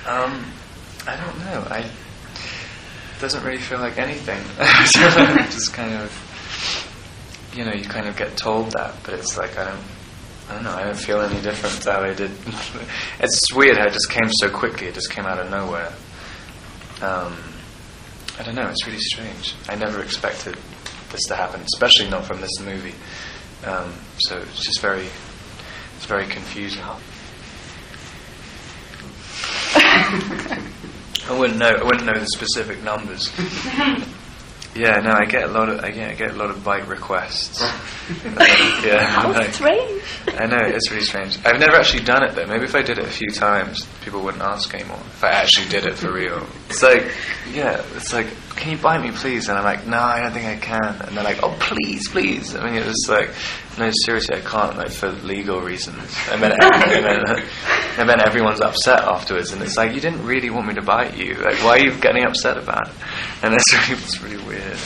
I don't know. It doesn't really feel like anything. Just kind of, you kind of get told that, but it's like I don't know. I don't feel any different to how I did. It's weird how it just came so quickly. It just came out of nowhere. I don't know. It's really strange. I never expected this to happen, especially not from this movie. So it's just very confusing. I wouldn't know the specific numbers. Yeah, no, I get a lot of bike requests. Yeah, How strange. I know, it's really strange. I've never actually done it though. Maybe if I did it a few times, people wouldn't ask anymore. If I actually did it for real. It's like, can you bite me please? And I'm like, no, I don't think I can. And they're like, oh please. I mean, it was like, no, seriously, I can't, like, for legal reasons. And then everyone's upset afterwards, and it's like, you didn't really want me to bite you. Like, why are you getting upset about it? And it's really weird.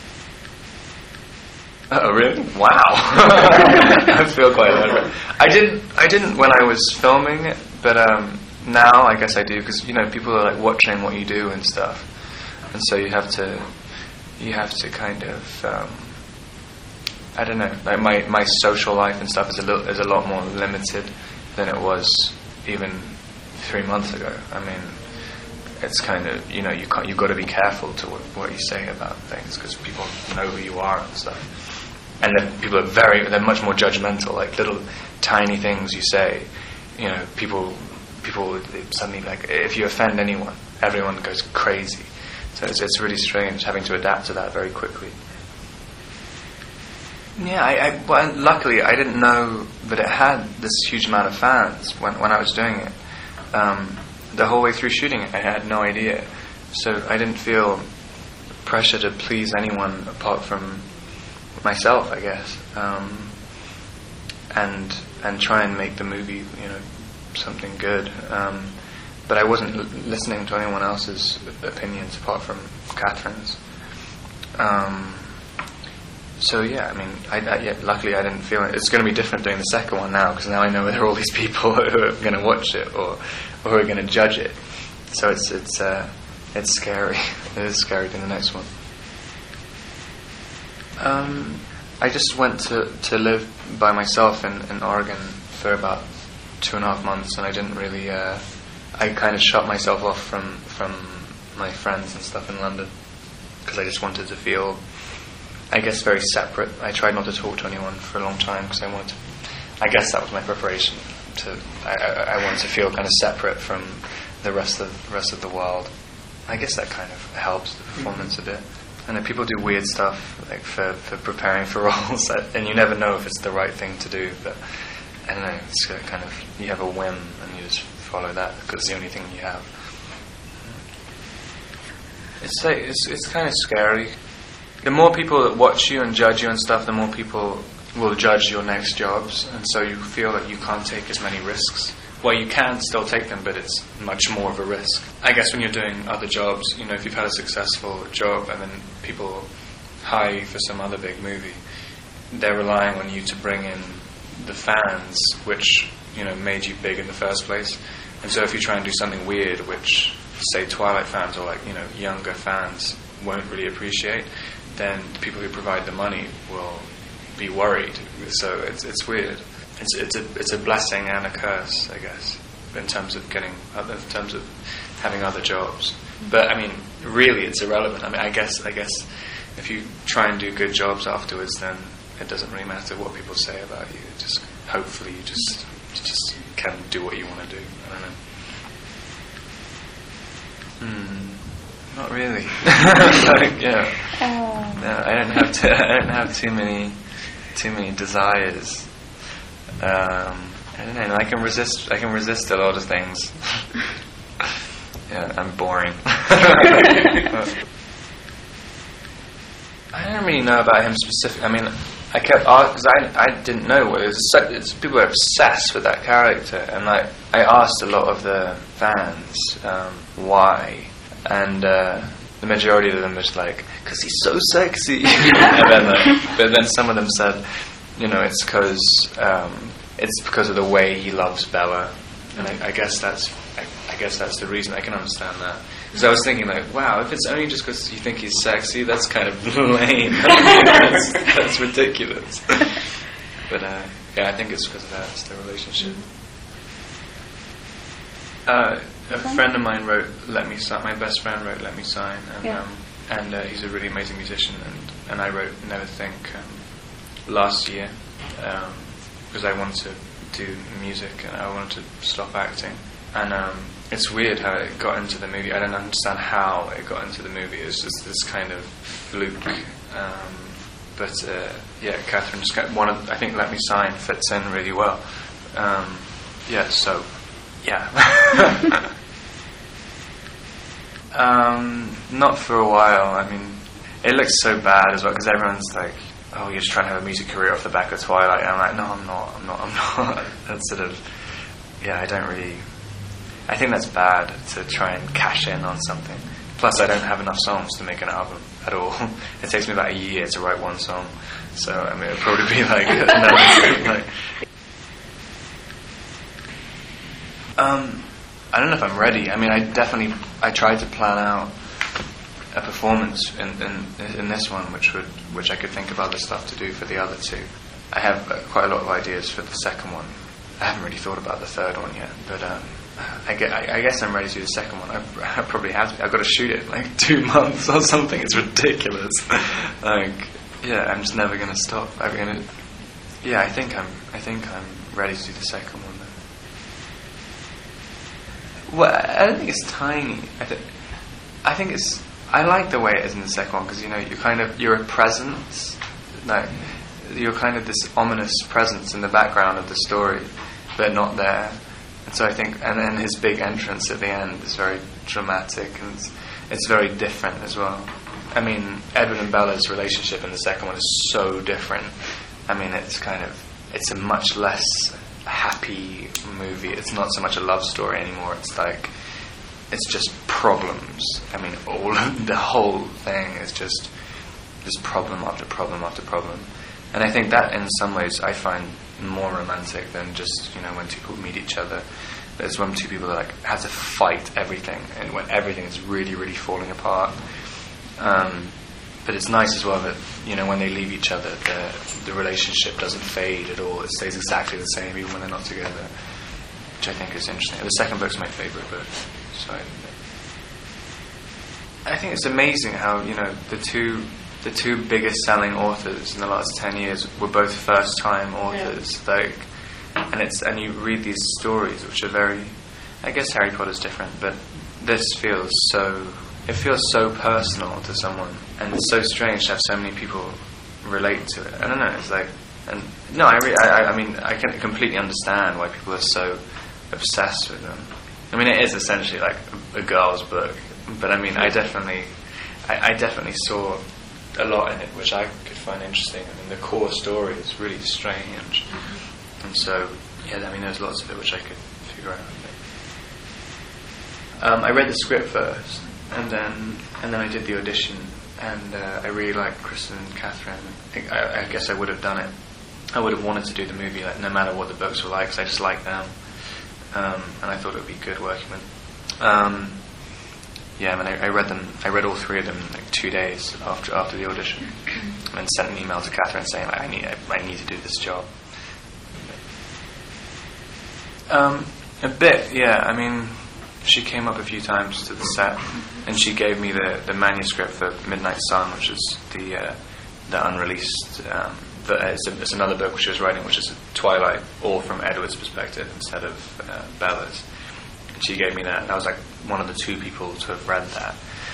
Oh, really? Wow. I feel quite elaborate. I didn't when I was filming it, but now I guess I do, because people are like watching what you do and stuff, and so you have to kind of I don't know, like my social life and stuff is a lot more limited than it was even 3 months ago. I mean, it's kind of, you've got to be careful to what you say about things, because people know who you are and stuff. And then people they're much more judgmental, like little tiny things you say, people suddenly, like, if you offend anyone, everyone goes crazy. So it's really strange having to adapt to that very quickly. Yeah, well, luckily I didn't know that it had this huge amount of fans when I was doing it. The whole way through shooting it, I had no idea. So I didn't feel pressure to please anyone apart from myself, I guess. And try and make the movie, something good. But I wasn't listening to anyone else's opinions apart from Catherine's. So yeah, I mean, luckily I didn't feel it. It's going to be different doing the second one now, because now I know there are all these people who are going to watch it or who are going to judge it. So it's scary. It is scary doing the next one. I just went to live by myself in Oregon for about 2.5 months, and I didn't really. I kind of shut myself off from my friends and stuff in London, because I just wanted to feel, I guess, very separate. I tried not to talk to anyone for a long time because I guess that was my preparation. I wanted to feel kind of separate from the rest of the world. I guess that kind of helps the performance a bit. And then people do weird stuff, like for preparing for roles, and you never know if it's the right thing to do. But I don't know. It's kind of, you have a whim and you just follow that because it's the only thing you have. It's like it's kind of scary. The more people that watch you and judge you and stuff, the more people will judge your next jobs, and so you feel that you can't take as many risks. Well, you can still take them, but it's much more of a risk. I guess when you're doing other jobs, if you've had a successful job and then people hire you for some other big movie, they're relying on you to bring in the fans, which made you big in the first place. And so if you try and do something weird, which say Twilight fans or younger fans won't really appreciate, then the people who provide the money will be worried. So it's weird. It's a blessing and a curse, I guess, in terms of having other jobs. But I mean, really, it's irrelevant. I mean, I guess if you try and do good jobs afterwards, then it doesn't really matter what people say about you. Just hopefully you just can do what you want to do. I don't know. Not really. No, I don't have too many desires. I don't know. I can resist a lot of things. Yeah, I'm boring. I don't really know about him specifically. I mean, I kept because I didn't know what it was. People are obsessed with that character, and I asked a lot of the fans why, and the majority of them was like, because he's so sexy. But then some of them said, it's because of the way he loves Bella, and I guess that's I I guess that's the reason. I can understand that. Because I was thinking, like, wow, if it's only just because you think he's sexy, that's kind of lame. That's ridiculous. But yeah, I think it's because of that. It's the relationship. A friend of mine wrote "Let Me Sign." My best friend wrote "Let Me Sign," and he's a really amazing musician. And I wrote "Never Think" last year because I wanted to do music and I wanted to stop acting. And it's weird how it got into the movie. I don't understand how it got into the movie. It's just this kind of fluke. But Catherine just I think "Let Me Sign" fits in really well. Not for a while. I mean, it looks so bad as well because everyone's like, "Oh, you're just trying to have a music career off the back of Twilight." And I'm like, "No, I'm not." That's sort of, I don't really. I think that's bad to try and cash in on something. Plus, I don't have enough songs to make an album at all. It takes me about a year to write one song. So, I mean, it'll probably be like another. I don't know if I'm ready. I mean, I tried to plan out a performance in this one, which I could think of other stuff to do for the other two. I have quite a lot of ideas for the second one. I haven't really thought about the third one yet, but I guess I'm ready to do the second one. I probably have to. I've got to shoot it in like 2 months or something. It's ridiculous. I'm just never going to stop. I think I'm ready to do the second one. Well, I don't think it's tiny. I think it's. I like the way it is in the second one because you're a presence. Like you're kind of this ominous presence in the background of the story, but not there. And so I think, and then his big entrance at the end is very dramatic and it's very different as well. I mean, Edward and Bella's relationship in the second one is so different. I mean, it's a much less happy movie. It's not so much a love story anymore. It's just problems. I mean, the whole thing is just problem after problem after problem. And I think that in some ways I find more romantic than just, when two people meet each other. It's when two people have to fight everything and when everything is really, really falling apart. But it's nice as well that, when they leave each other, the relationship doesn't fade at all. It stays exactly the same even when they're not together, which I think is interesting. The second book's my favourite book. So I think it's amazing how, the two biggest selling authors in the last 10 years were both first-time authors. And you read these stories, which are very, I guess Harry Potter's different, but this feels so personal to someone, and it's so strange to have so many people relate to it. I don't know. It's I can completely understand why people are so obsessed with them. I mean, it is essentially like a girl's book, but I mean, I definitely saw a lot in it which I could find interesting. I mean, the core story is really strange, and so there's lots of it which I could figure out. I read the script first, and then I did the audition, and I really liked Kristen and Catherine. I guess I would have done it. I would have wanted to do the movie, no matter what the books were like, because I just liked them, and I thought it would be good working with. I read them. I read all three of them in 2 days after the audition, and sent an email to Catherine saying I need to do this job. A bit, yeah. I mean, she came up a few times to the set, and she gave me the manuscript for Midnight Sun, which is the unreleased. It's another book which she was writing, which is Twilight, all from Edward's perspective instead of Bella's. And she gave me that, and I was like one of the 2 people to have read that.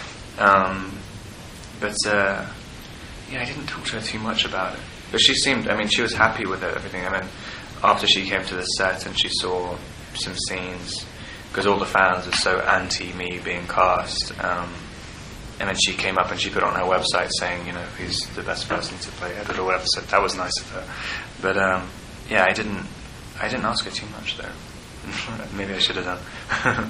I didn't talk to her too much about it. But she seemed, she was happy with everything. After she came to the set and she saw some scenes, because all the fans are so anti-me being cast, and then she came up and she put on her website saying, who's the best person to play Edward or whatever. So that was nice of her. But I didn't ask her too much though. Maybe I should have done.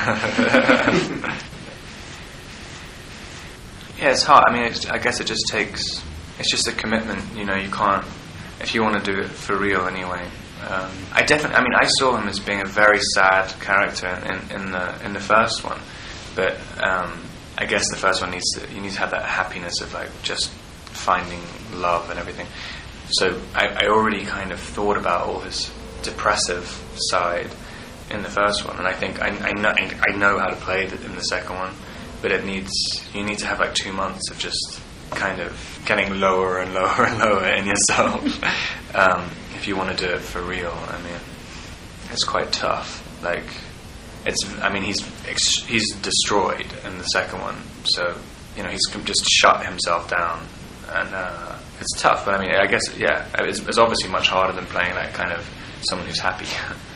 Yeah, it's hard. I guess it just takes. It's just a commitment. You can't. If you want to do it for real anyway, I saw him as being a very sad character in the first one, but I guess the first one you need to have that happiness of like just finding love and everything. So I already kind of thought about all his depressive side in the first one, and I think I know how to play it in the second one, but you need to have like 2 months of just kind of getting lower and lower and lower in yourself if you want to do it for real. I mean, it's quite tough. Like, he's destroyed in the second one, so he's just shut himself down, and it's tough. But I mean, I guess it's obviously much harder than playing like kind of someone who's happy.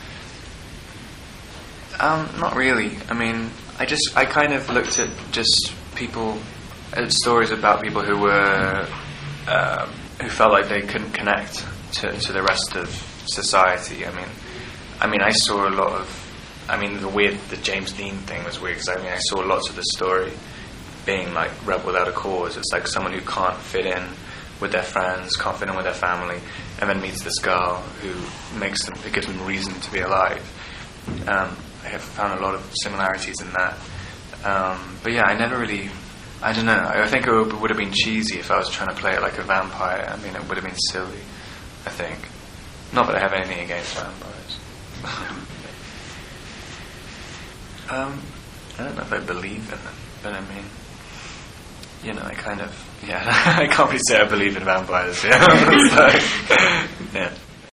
Not really. I mean, I kind of looked at just stories about people who were who felt like they couldn't connect to the rest of society. I mean, I saw a lot of. The James Dean thing was weird, because I saw lots of the story being like Rebel Without a Cause. It's like someone who can't fit in with their friends, can't fit in with their family, and then meets this girl who gives them reason to be alive. I have found a lot of similarities in that. But yeah, I never really. I don't know. I think it would have been cheesy if I was trying to play it like a vampire. I mean, it would have been silly, I think. Not that I have anything against vampires. I don't know if I believe in them, but I mean, I kind of, I can't really say I believe in vampires, yeah. So, yeah.